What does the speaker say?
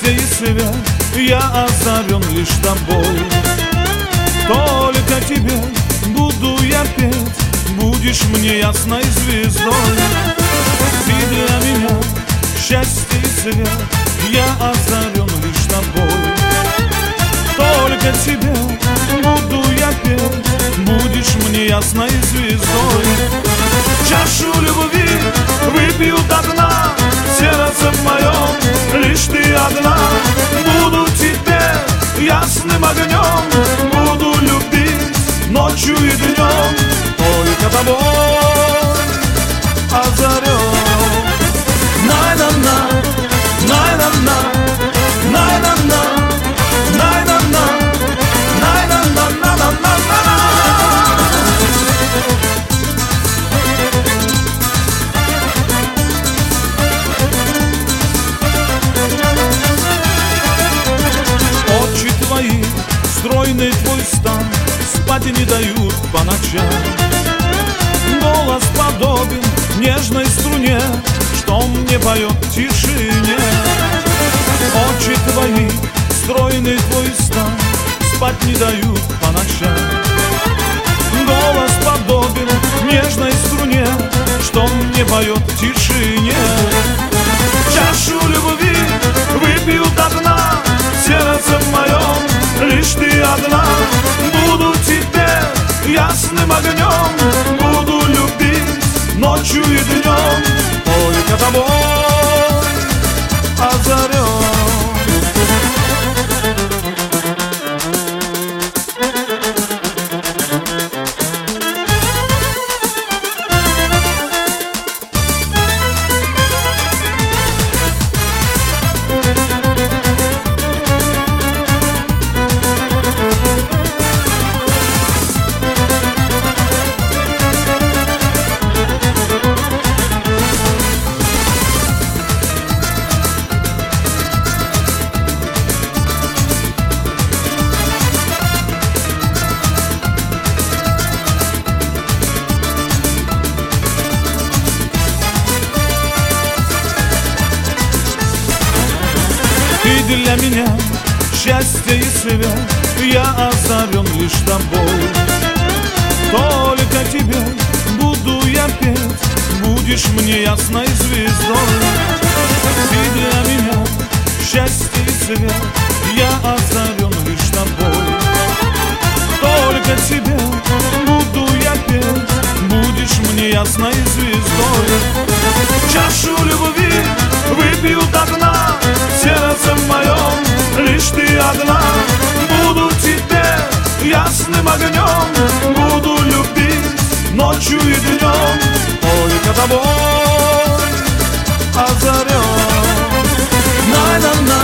счастье и свет я озарен лишь тобой. Только тебе буду я петь, будешь мне ясной звездой. Ты для меня счастье и свет, я озарен лишь тобой. Только тебе буду я петь, будешь мне ясной звездой. Чашу любви выпью до дна, в сердце моем лишь ты одна. Буду тебе ясным огнем, буду любить ночью и днем, только тобой озарен. Най-на-на, най-на-на, най-на-на, най-на-на, най-на-на-на-на-на-на. Очи твои, стройный твой стан, спать не дают по ночам. Голос подобен нежной струне, что мне поет в тишине. Очи твои, стройный твой стан, спать не дают по ночам. Голос подобен нежной струне, что мне поет в тишине. Чашу любви выпью до дна, в сердце моем лишь ты одна. Буду тебе ясным огнем, буду любить ночью и днем, только тобой озарен. Ты для меня счастье и свет, я озарен лишь тобой. Только тебе буду я петь, будешь мне ясной звездой. Ты для меня счастье и свет, я озарен лишь тобой. Только тебе буду я петь, будешь мне ясной звездой. Чашу любви выпью до дна, в сердце моем лишь ты одна. Буду тебе ясным огнем, буду любить ночью и днем, только тобой озарен. На-на-на.